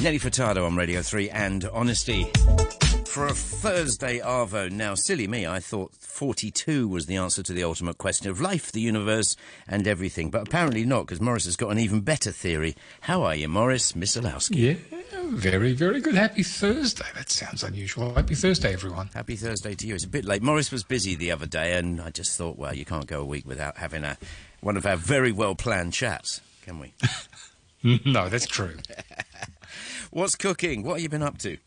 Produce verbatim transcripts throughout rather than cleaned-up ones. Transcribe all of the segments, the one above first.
Nelly Furtado on Radio three and Honesty. For a Thursday Arvo. Now, silly me, I thought forty-two was the answer to the ultimate question of life, the universe, and everything. But apparently not, because Morris has got an even better theory. How are you, Morris Misalowski? Yeah, very, very good. Happy Thursday. That sounds unusual. Happy Thursday, everyone. Happy Thursday to you. It's a bit late. Morris was busy the other day, and I just thought, well, you can't go a week without having a one of our very well-planned chats, can we? No, that's true. What's cooking? What have you been up to?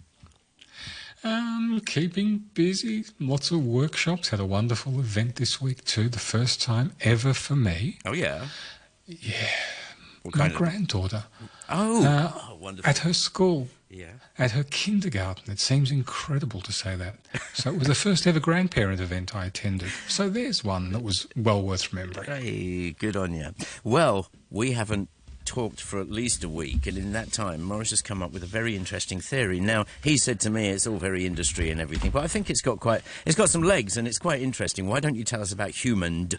Um, keeping busy. Lots of workshops. Had a wonderful event this week too. The first time ever for me. Oh, yeah? Yeah. What My kind of- granddaughter. Oh, Uh, oh, wonderful. At her school. Yeah. At her kindergarten. It seems incredible to say that. So it was the first ever grandparent event I attended. So there's one that was well worth remembering. Hey, good on you. Well, we haven't talked for at least a week, and in that time Morris has come up with a very interesting theory. Now, he said to me it's all very industry and everything, but I think it's got quite it's got some legs and it's quite interesting. Why don't you tell us about humaned?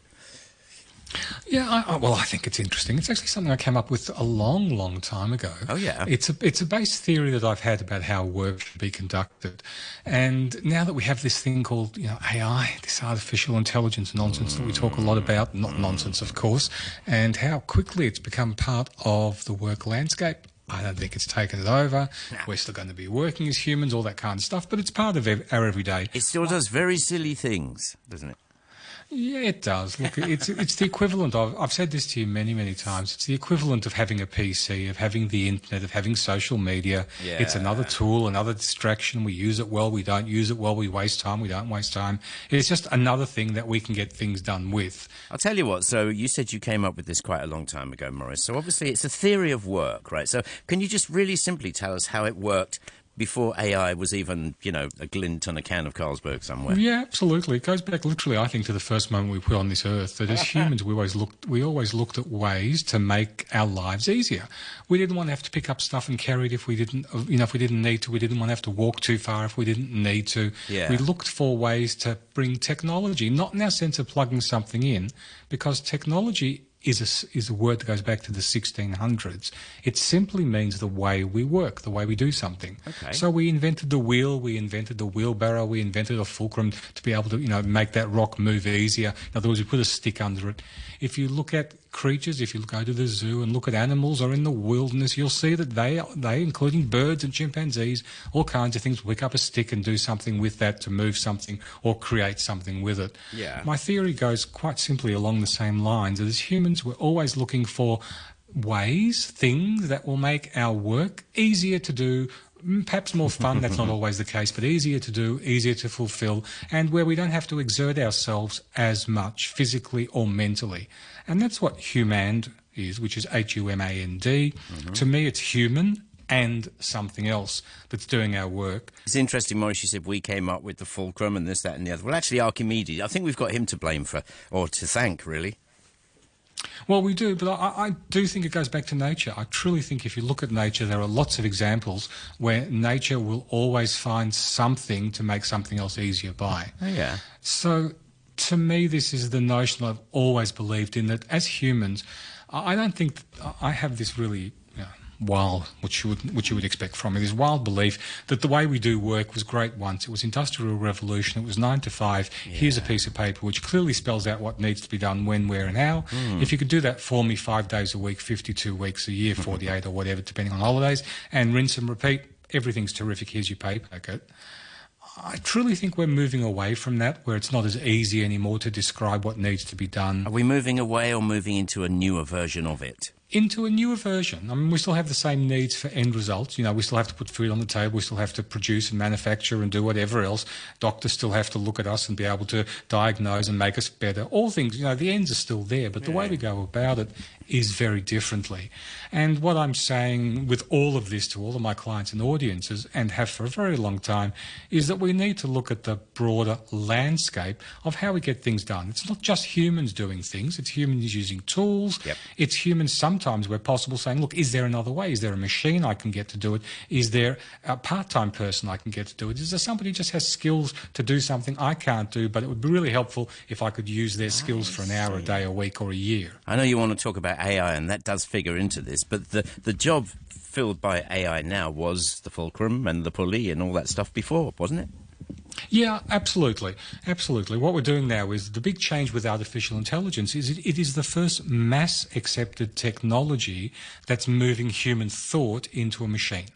Yeah, I, I, well, I think it's interesting. It's actually something I came up with a long, long time ago. Oh, yeah? It's a, it's a base theory that I've had about how work should be conducted. And now that we have this thing called, you know, A I, this artificial intelligence nonsense that we talk a lot about, not nonsense, of course, and how quickly it's become part of the work landscape, I don't think it's taken it over. Nah. We're still going to be working as humans, all that kind of stuff, but it's part of ev- our everyday. It still does very silly things, doesn't it? Yeah, it does. Look, it's it's the equivalent of, I've said this to you many, many times, it's the equivalent of having a P C, of having the internet, of having social media. Yeah. It's another tool, another distraction. We use it well, we don't use it well, we waste time, we don't waste time. It's just another thing that we can get things done with. I'll tell you what, so you said you came up with this quite a long time ago, Morris. So obviously it's a theory of work, right? So can you just really simply tell us how it worked before A I was even, you know, a glint on a can of Carlsberg somewhere? Yeah, absolutely. It goes back literally, I think, to the first moment we put on this earth, that as humans we always looked we always looked at ways to make our lives easier. We didn't want to have to pick up stuff and carry it if we didn't, you know, if we didn't need to. We didn't want to have to walk too far if we didn't need to. Yeah. We looked for ways to bring technology, not in our sense of plugging something in, because technology is a, is a word that goes back to the sixteen hundreds. It simply means the way we work, the way we do something. Okay. So we invented the wheel, we invented the wheelbarrow, we invented a fulcrum to be able to, you know, make that rock move easier. In other words, we put a stick under it. If you look at creatures, if you go to the zoo and look at animals or in the wilderness, you'll see that they, they, including birds and chimpanzees, all kinds of things, pick up a stick and do something with that to move something or create something with it. Yeah. My theory goes quite simply along the same lines. That as humans, we're always looking for ways, things that will make our work easier to do, perhaps more fun, that's not always the case, but easier to do, easier to fulfill, and where we don't have to exert ourselves as much physically or mentally. And that's what humand is, which is H U M A N D. Mm-hmm. To me, it's human and something else that's doing our work. It's interesting, Morris, you said we came up with the fulcrum and this, that and the other. Well, actually, Archimedes, I think we've got him to blame for, or to thank, really. Well, we do, but I, I do think it goes back to nature. I truly think if you look at nature, there are lots of examples where nature will always find something to make something else easier by. Oh, yeah. So, to me, this is the notion I've always believed in, that as humans, I don't think I have this really wild, which you would which you would expect from me, this wild belief that the way we do work was great once. It was industrial revolution. It was nine to five. Yeah. Here's a piece of paper which clearly spells out what needs to be done, when, where, and how. Mm. If you could do that for me five days a week, fifty-two weeks a year, forty-eight or whatever, depending on holidays, and rinse and repeat, everything's terrific. Here's your pay packet. I truly think we're moving away from that, where it's not as easy anymore to describe what needs to be done. Are we moving away or moving into a newer version of it? Into a newer version. I mean, we still have the same needs for end results. You know, we still have to put food on the table. We still have to produce and manufacture and do whatever else. Doctors still have to look at us and be able to diagnose and make us better. All things, you know, the ends are still there, but the yeah. way we go about it is very differently. And what I'm saying with all of this to all of my clients and audiences, and have for a very long time, is that we need to look at the broader landscape of how we get things done. It's not just humans doing things. It's humans using tools. Yep. It's humans sometimes, where possible, saying, look, is there another way? Is there a machine I can get to do it? Is there a part-time person I can get to do it? Is there somebody who just has skills to do something I can't do, but it would be really helpful if I could use their skills for an hour a day, a week, or a year? I know you want to talk about A I, and that does figure into this, but the, the job filled by A I now was the fulcrum and the pulley and all that stuff before, wasn't it? Yeah, absolutely. Absolutely. What we're doing now is the big change with artificial intelligence is it, it is the first mass accepted technology that's moving human thought into a machine.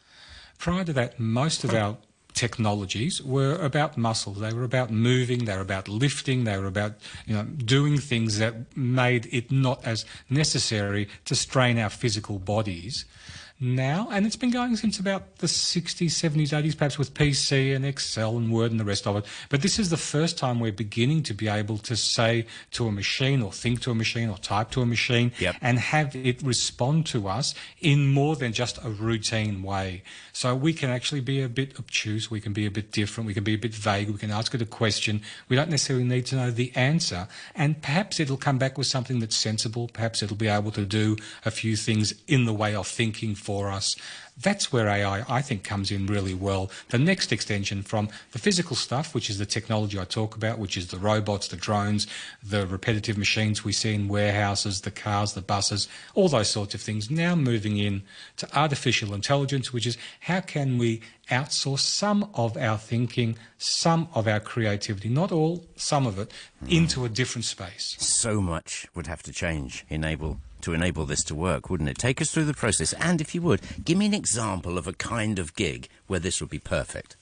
Prior to that, most of our technologies were about muscle. They were about moving, they were about lifting, they were about, you know, doing things that made it not as necessary to strain our physical bodies. Now, and it's been going since about the sixties, seventies, eighties, perhaps with P C and Excel and Word and the rest of it. But this is the first time we're beginning to be able to say to a machine or think to a machine or type to a machine yep. and have it respond to us in more than just a routine way. So we can actually be a bit obtuse, we can be a bit different, we can be a bit vague, we can ask it a question. We don't necessarily need to know the answer. And perhaps it'll come back with something that's sensible. Perhaps it'll be able to do a few things in the way of thinking for for us. That's where A I, I think, comes in really well. The next extension from the physical stuff, which is the technology I talk about, which is the robots, the drones, the repetitive machines we see in warehouses, the cars, the buses, all those sorts of things, now moving in to artificial intelligence, which is how can we outsource some of our thinking, some of our creativity, not all, some of it, mm. into a different space. So much would have to change, enable to enable this to work, wouldn't it? Take us through the process, and if you would, give me an example of a kind of gig where this would be perfect.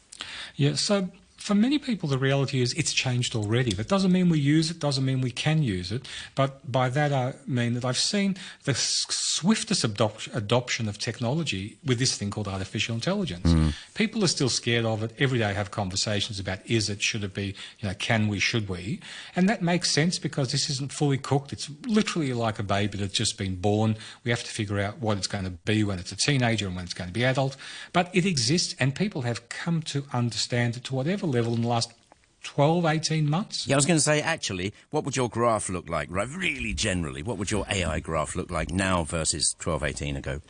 Yeah, so for many people, the reality is it's changed already. That doesn't mean we use it, doesn't mean we can use it, but by that I mean that I've seen the swiftest adop- adoption of technology with this thing called artificial intelligence. Mm. People are still scared of it. Every day I have conversations about is it, should it be, you know, can we, should we? And that makes sense because this isn't fully cooked. It's literally like a baby that's just been born. We have to figure out what it's going to be when it's a teenager and when it's going to be adult. But it exists, and people have come to understand it to whatever level in the last twelve, eighteen months. Yeah, I was going to say, actually, what would your graph look like, right? Really generally, what would your A I graph look like now versus twelve, eighteen ago?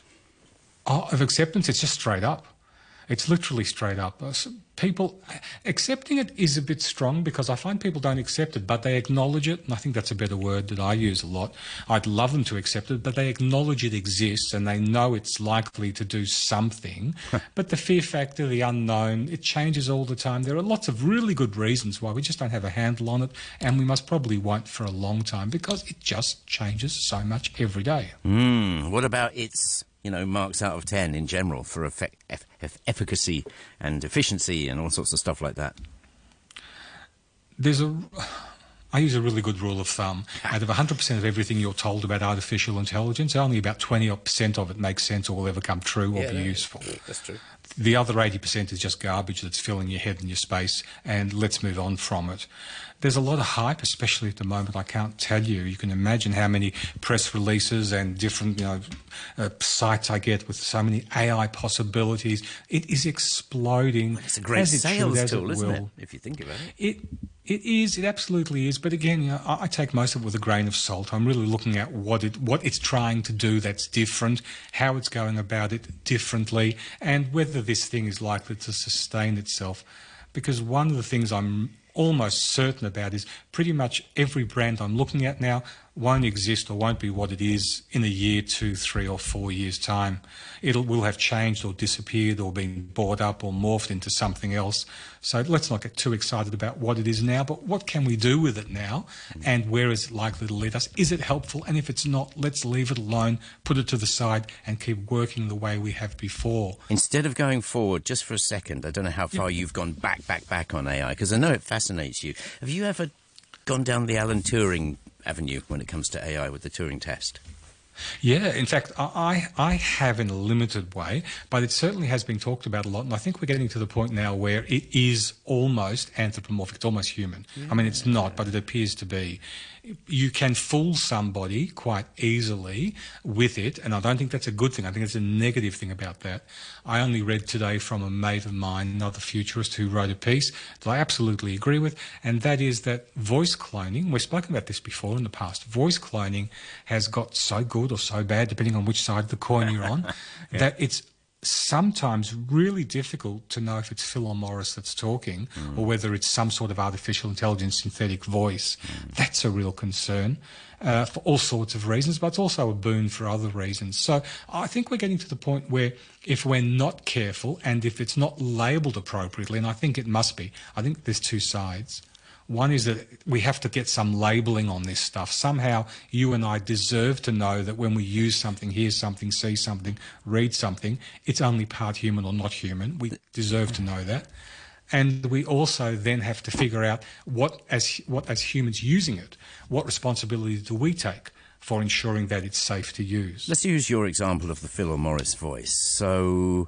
Oh, of acceptance, it's just straight up. It's literally straight up. People accepting it is a bit strong because I find people don't accept it, but they acknowledge it. And I think that's a better word that I use a lot. I'd love them to accept it, but they acknowledge it exists and they know it's likely to do something. But the fear factor, the unknown, it changes all the time. There are lots of really good reasons why we just don't have a handle on it, and we most probably won't for a long time because it just changes so much every day. Mm, what about its, you know, marks out of ten in general for effect, eff, eff, efficacy and efficiency and all sorts of stuff like that? There's a... I use a really good rule of thumb. Out of one hundred percent of everything you're told about artificial intelligence, only about twenty percent of it makes sense or will ever come true or yeah, be no, useful. That's true. The other eighty percent is just garbage that's filling your head and your space, and let's move on from it. There's a lot of hype, especially at the moment. I can't tell you. You can imagine how many press releases and different, you know, uh, sites I get with so many A I possibilities. It is exploding. Well, it's a great sales should, tool, it isn't it, if you think about it? It It is. It absolutely is. But again, you know, I, I take most of it with a grain of salt. I'm really looking at what it what it's trying to do that's different, how it's going about it differently, and whether this thing is likely to sustain itself. Because one of the things I'm almost certain about is pretty much every brand I'm looking at now won't exist or won't be what it is in a year, two, three or four years' time. It will have changed or disappeared or been bought up or morphed into something else. So let's not get too excited about what it is now, but what can we do with it now and where is it likely to lead us? Is it helpful? And if it's not, let's leave it alone, put it to the side and keep working the way we have before. Instead of going forward, just for a second, I don't know how far yeah. you've gone back, back, back on A I, because I know it fascinates you. Have you ever gone down the Alan Turing avenue when it comes to A I with the Turing test? Yeah, in fact, I, I have in a limited way, but it certainly has been talked about a lot, and I think we're getting to the point now where it is almost anthropomorphic, it's almost human. Yeah. I mean, it's not, but it appears to be. You can fool somebody quite easily with it, and I don't think that's a good thing. I think it's a negative thing about that. I only read today from a mate of mine, another futurist, who wrote a piece that I absolutely agree with, and that is that voice cloning, we've spoken about this before in the past, voice cloning has got so good or so bad, depending on which side of the coin you're on, yeah. that it's sometimes really difficult to know if it's Phil or Morris that's talking mm. or whether it's some sort of artificial intelligence synthetic voice. Mm. That's a real concern uh, for all sorts of reasons, but it's also a boon for other reasons. So I think we're getting to the point where if we're not careful and if it's not labelled appropriately, and I think it must be, I think there's two sides. One is that we have to get some labelling on this stuff. Somehow you and I deserve to know that when we use something, hear something, see something, read something, it's only part human or not human. We deserve to know that. And we also then have to figure out what as, what as humans using it, what responsibility do we take for ensuring that it's safe to use. Let's use your example of the Phil or Morris voice. So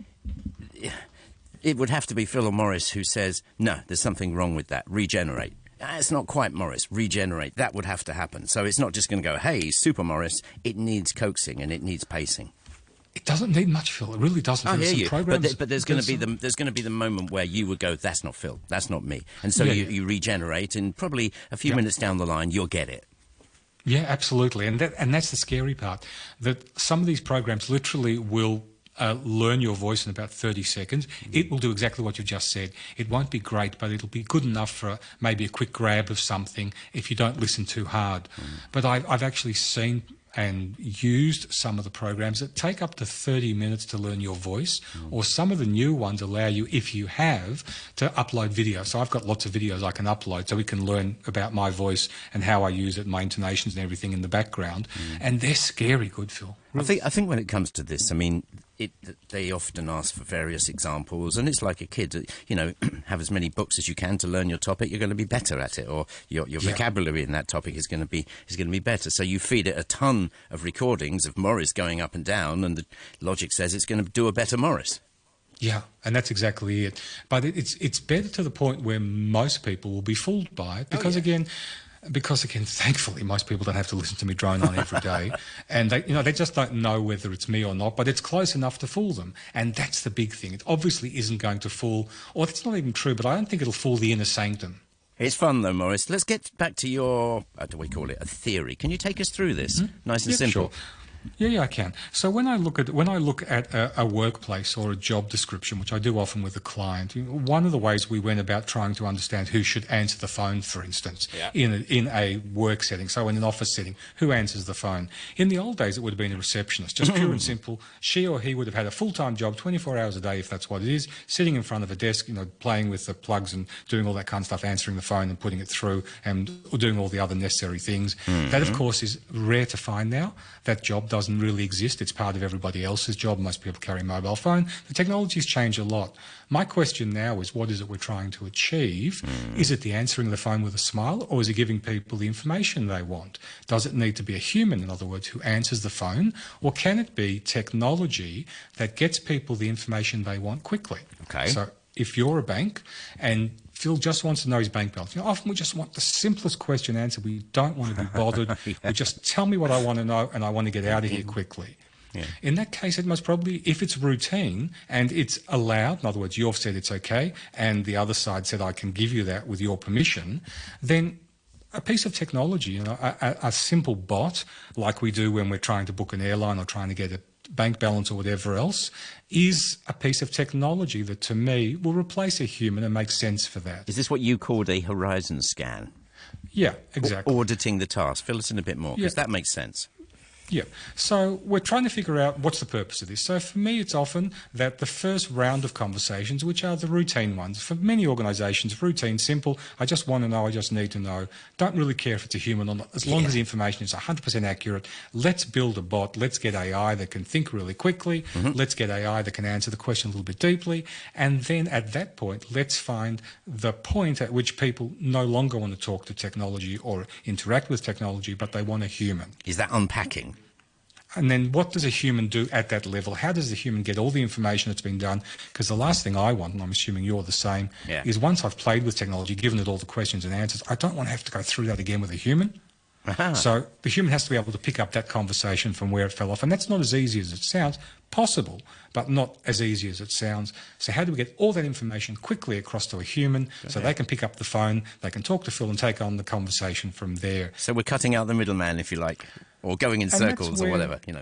it would have to be Phil or Morris who says, no, there's something wrong with that, regenerate. Ah, it's not quite Morris, regenerate. That would have to happen. So it's not just going to go, hey, Super Morris. It needs coaxing and it needs pacing. It doesn't need much, Phil. It really doesn't. I There's hear you, programs, but, th- but there's going to be some... the there's going to be the moment where you would go, that's not Phil, that's not me, and so yeah, you, yeah. you regenerate, and probably a few yeah. minutes down the line, you'll get it. Yeah, absolutely, and that and that's the scary part. That some of these programs literally will uh, learn your voice in about thirty seconds. Mm. It will do exactly what you've just said. It won't be great, but it'll be good enough for maybe a quick grab of something if you don't listen too hard. Mm. But I, I've actually seen and used some of the programs that take up to thirty minutes to learn your voice, mm. or some of the new ones allow you, if you have, to upload video. So I've got lots of videos I can upload so we can learn about my voice and how I use it, my intonations and everything in the background. Mm. And they're scary good, Phil. I think, I think when it comes to this, I mean, it, they often ask for various examples, and it's like a kid, you know, have as many books as you can to learn your topic, you're going to be better at it, or your, your yeah. vocabulary in that topic is going to be is going to be better. So you feed it a ton of recordings of Morris going up and down, and the logic says it's going to do a better Morris. Yeah, and that's exactly it. But it, it's it's better to the point where most people will be fooled by it, because, oh, yeah. again... Because, again, thankfully, most people don't have to listen to me drone on every day. And, they, you know, they just don't know whether it's me or not, but it's close enough to fool them. And that's the big thing. It obviously isn't going to fool, or it's not even true, but I don't think it'll fool the inner sanctum. It's fun, though, Morris. Let's get back to your, how do we call it, a theory. Can you take us through this? Mm-hmm. Nice and yeah, simple. Sure. Yeah, yeah, I can. So when I look at when I look at a, a workplace or a job description, which I do often with a client, one of the ways we went about trying to understand who should answer the phone, for instance, yeah. in a, in a work setting, so in an office setting, who answers the phone? In the old days, it would have been a receptionist, just pure and simple. She or he would have had a full-time job, twenty-four hours a day, if that's what it is, sitting in front of a desk, you know, playing with the plugs and doing all that kind of stuff, answering the phone and putting it through, and doing all the other necessary things. Mm-hmm. That, of course, is rare to find now. That job doesn't really exist. It's part of everybody else's job. Most people carry a mobile phone. The technology's changed a lot. My question now is, what is it we're trying to achieve? Mm. Is it the answering the phone with a smile, or is it giving people the information they want? Does it need to be a human, in other words, who answers the phone, or can it be technology that gets people the information they want quickly? Okay. So if you're a bank and Phil just wants to know his bank balance. You know, often we just want the simplest question answered. We don't want to be bothered. yeah. We just tell me what I want to know and I want to get out of here quickly. Yeah. In that case, it must probably, if it's routine and it's allowed, in other words, you've said it's okay, and the other side said I can give you that with your permission, then a piece of technology, you know, a, a, a simple bot like we do when we're trying to book an airline or trying to get a bank balance or whatever else, is a piece of technology that, to me, will replace a human and make sense for that. Is this what you called a horizon scan? Yeah, exactly. A- auditing the task. Fill us in a bit more, because yeah. that makes sense. Yeah. So we're trying to figure out what's the purpose of this. So for me, it's often that the first round of conversations, which are the routine ones, for many organisations, routine, simple, I just want to know, I just need to know, don't really care if it's a human or not, as long yeah. as the information is one hundred percent accurate. Let's build a bot, let's get A I that can think really quickly, mm-hmm. let's get A I that can answer the question a little bit deeply, and then at that point, let's find the point at which people no longer want to talk to technology or interact with technology, but they want a human. Is that unpacking? And then what does a human do at that level? How does the human get all the information that's been done? Because the last thing I want, and I'm assuming you're the same, yeah. is once I've played with technology, given it all the questions and answers, I don't want to have to go through that again with a human. Uh-huh. So the human has to be able to pick up that conversation from where it fell off. And that's not as easy as it sounds. Possible, but not as easy as it sounds. So how do we get all that information quickly across to a human okay. so they can pick up the phone, they can talk to Phil and take on the conversation from there? So we're cutting out the middleman, if you like, or going in and circles where, or whatever, you know.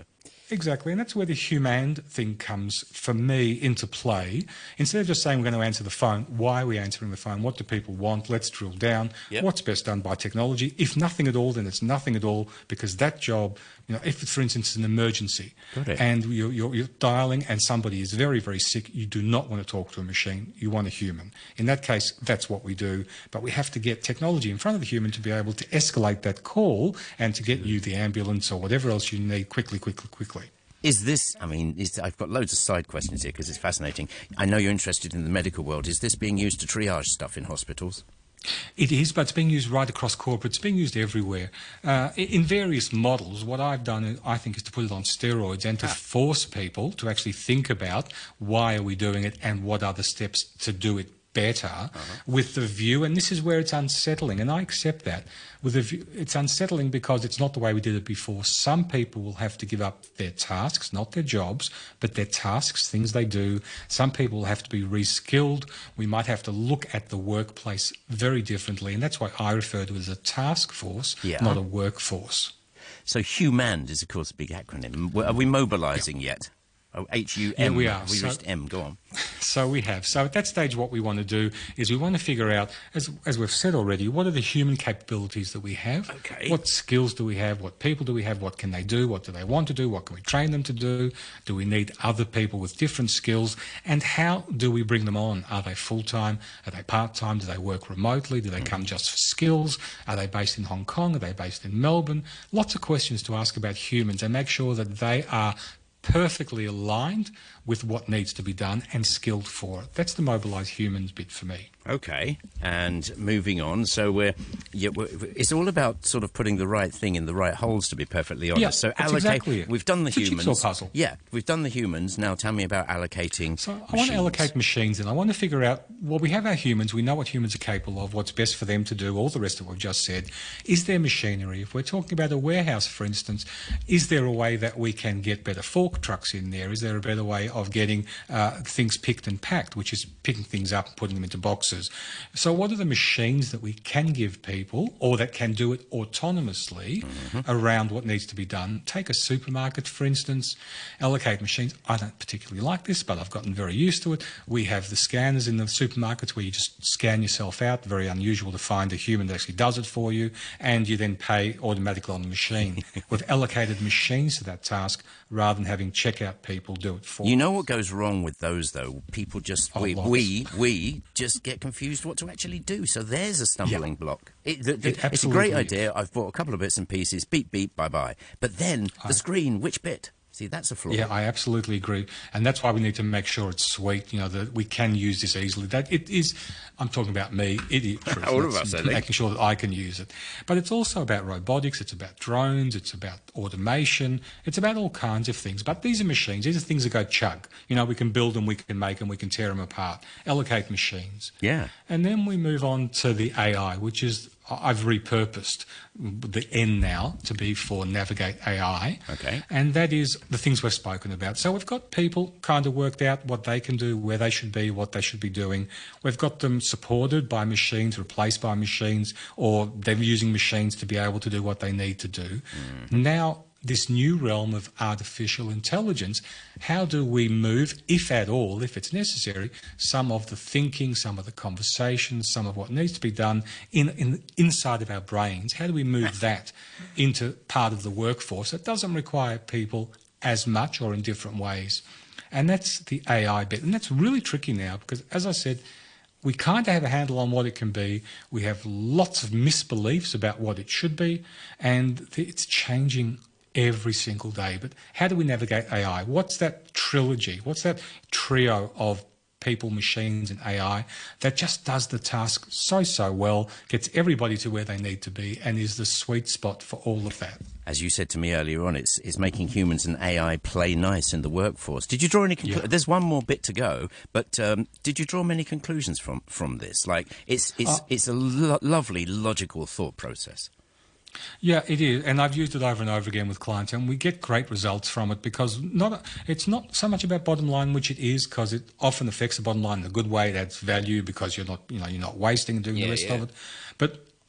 Exactly, and that's where the humane thing comes, for me, into play. Instead of just saying we're going to answer the phone, why are we answering the phone? What do people want? Let's drill down. Yep. What's best done by technology? If nothing at all, then it's nothing at all, because that job, you know, if it's, for instance, an emergency Got it. and you're, you're, you're dialing and somebody is very, very sick, you do not want to talk to a machine. You want a human. In that case, that's what we do. But we have to get technology in front of the human to be able to escalate that call and to get you the ambulance or whatever else you need quickly, quickly, quickly. Is this, I mean, is, I've got loads of side questions here because it's fascinating. I know you're interested in the medical world. Is this being used to triage stuff in hospitals? It is, but it's being used right across corporate. It's being used everywhere. Uh, in various models, what I've done, I think, is to put it on steroids and to ah. force people to actually think about why are we doing it and what are the steps to do it better, uh-huh. with the view, and this is where it's unsettling, and I accept that. With the view, it's unsettling because it's not the way we did it before. Some people will have to give up their tasks, not their jobs, but their tasks, things they do. Some people will have to be reskilled. We might have to look at the workplace very differently, and that's why I refer to it as a task force, yeah. not a workforce. So HUMAND is, of course, a big acronym. Are we mobilising yeah. yet? Oh, H U M. Yeah, we are. We so, reached M. Go on. So we have. So at that stage, what we want to do is we want to figure out, as as we've said already, what are the human capabilities that we have? Okay. What skills do we have? What people do we have? What can they do? What do they want to do? What can we train them to do? Do we need other people with different skills? And how do we bring them on? Are they full-time? Are they part-time? Do they work remotely? Do they mm. come just for skills? Are they based in Hong Kong? Are they based in Melbourne? Lots of questions to ask about humans and make sure that they are perfectly aligned with what needs to be done and skilled for it. That's the mobilise humans bit for me. Okay, and moving on. So we're, yeah, we're, it's all about sort of putting the right thing in the right holes, to be perfectly honest. Yeah, so that's allocate. Exactly it. We've done the it's humans. A jigsaw puzzle. Yeah, we've done the humans. Now tell me about allocating. So I machines. want to allocate machines, and I want to figure out. Well, we have our humans. We know what humans are capable of. What's best for them to do. All the rest of what we've just said. Is there machinery? If we're talking about a warehouse, for instance, is there a way that we can get better fork trucks in there? Is there a better way of getting uh, things picked and packed, which is picking things up and putting them into boxes? So what are the machines that we can give people or that can do it autonomously mm-hmm. around what needs to be done? Take a supermarket, for instance, allocate machines. I don't particularly like this, but I've gotten very used to it. We have the scanners in the supermarkets where you just scan yourself out. Very unusual to find a human that actually does it for you, and you then pay automatically on the machine. We've allocated machines to that task rather than having checkout people do it for you. You know what goes wrong with those, though? People just, oh, we, we we just get confused what to actually do. So there's a stumbling yeah. block. It, the, the, it it's a great idea. I've bought a couple of bits and pieces. Beep, beep, bye-bye. But then the I, screen, which bit? See, that's a flaw. Yeah, I absolutely agree. And that's why we need to make sure it's sweet, you know, that we can use this easily. That it is, I'm talking about me, idiot proof. All of us, I think. Making sure that I can use it. But it's also about robotics, it's about drones, it's about automation, it's about all kinds of things. But these are machines, these are things that go chug. You know, we can build them, we can make them, we can tear them apart. Allocate machines. Yeah. And then we move on to the A I, which is, I've repurposed the N now to be for Navigate A I. Okay. And that is the things we've spoken about. So we've got people kind of worked out what they can do, where they should be, what they should be doing. We've got them supported by machines, replaced by machines, or they're using machines to be able to do what they need to do. Mm-hmm. Now, this new realm of artificial intelligence, how do we move, if at all, if it's necessary, some of the thinking, some of the conversations, some of what needs to be done in, in inside of our brains, how do we move that into part of the workforce that doesn't require people as much or in different ways? And that's the A I bit. And that's really tricky now because, as I said, we kind of have a handle on what it can be. We have lots of misbeliefs about what it should be, and it's changing every single day. But how do we navigate A I? What's that trilogy? What's that trio of people, machines and A I that just does the task so, so well, gets everybody to where they need to be and is the sweet spot for all of that? As you said to me earlier on, it's, it's making humans and A I play nice in the workforce. Did you draw any conclusions? Yeah. There's one more bit to go, but um, did you draw many conclusions from, from this? Like, it's, it's, uh, it's a lo- lovely, logical thought process. Yeah, it is, and I've used it over and over again with clients, and we get great results from it because not it's not so much about bottom line, which it is, because it often affects the bottom line in a good way. It adds value because you're not, you know, you're not wasting and doing yeah, the rest yeah. of it. But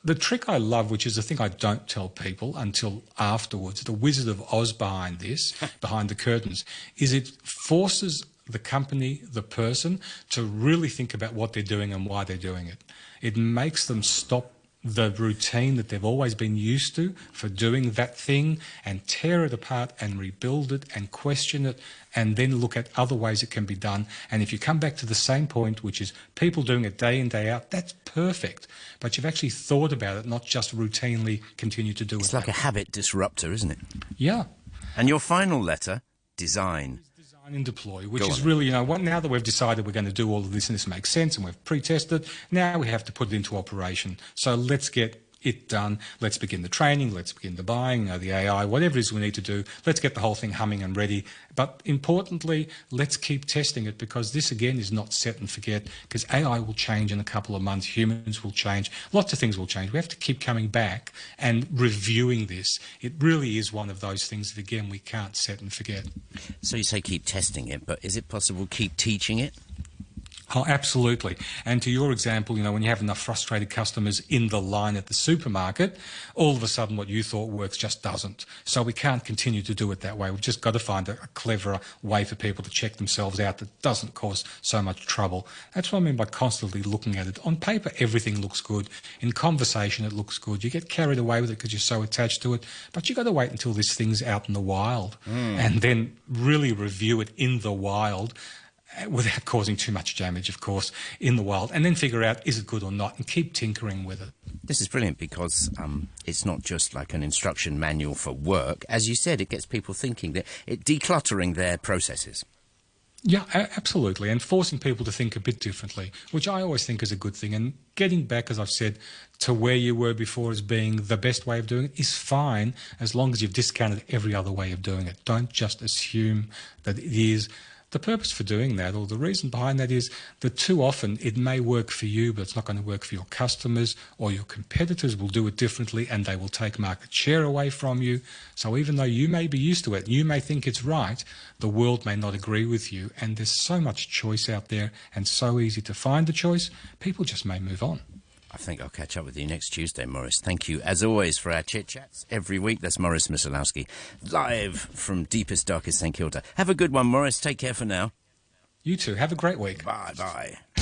the trick I love, which is the thing I don't tell people until afterwards, the Wizard of Oz behind this, behind the curtains, is it forces the company, the person, to really think about what they're doing and why they're doing it. It makes them stop the routine that they've always been used to for doing that thing and tear it apart and rebuild it and question it and then look at other ways it can be done. And if you come back to the same point, which is people doing it day in, day out, that's perfect. But you've actually thought about it, not just routinely continue to do it. It's like a habit disruptor, isn't it? Yeah. And your final letter, design. And deploy, which is really, you know, what, now that we've decided we're going to do all of this and this makes sense and we've pre-tested, now we have to put it into operation. So let's get it done. Let's begin the training. Let's begin the buying, you know, the A I, whatever it is we need to do. Let's get the whole thing humming and ready. But importantly, let's keep testing it, because this, again, is not set and forget, because A I will change in a couple of months. Humans will change. Lots of things will change. We have to keep coming back and reviewing this. It really is one of those things that, again, we can't set and forget. So you say keep testing it, but is it possible keep teaching it? Oh, absolutely. And to your example, you know, when you have enough frustrated customers in the line at the supermarket, all of a sudden what you thought works just doesn't. So we can't continue to do it that way. We've just got to find a, a cleverer way for people to check themselves out that doesn't cause so much trouble. That's what I mean by constantly looking at it. On paper, everything looks good. In conversation, it looks good. You get carried away with it because you're so attached to it. But you've got to wait until this thing's out in the wild mm. and then really review it in the wild, without causing too much damage, of course, in the wild, and then figure out is it good or not and keep tinkering with it. This is brilliant, because um, it's not just like an instruction manual for work. As you said, it gets people thinking, that it decluttering their processes. Yeah, absolutely, and forcing people to think a bit differently, which I always think is a good thing. And getting back, as I've said, to where you were before as being the best way of doing it is fine, as long as you've discounted every other way of doing it. Don't just assume that it is. The purpose for doing that, or the reason behind that, is that too often it may work for you, but it's not going to work for your customers, or your competitors will do it differently and they will take market share away from you. So even though you may be used to it, you may think it's right, the world may not agree with you. And there's so much choice out there and so easy to find the choice, people just may move on. I think I'll catch up with you next Tuesday, Maurice. Thank you, as always, for our chit-chats every week. That's Maurice Myslowski, live from deepest, darkest St Kilda. Have a good one, Maurice. Take care for now. You too. Have a great week. Bye-bye.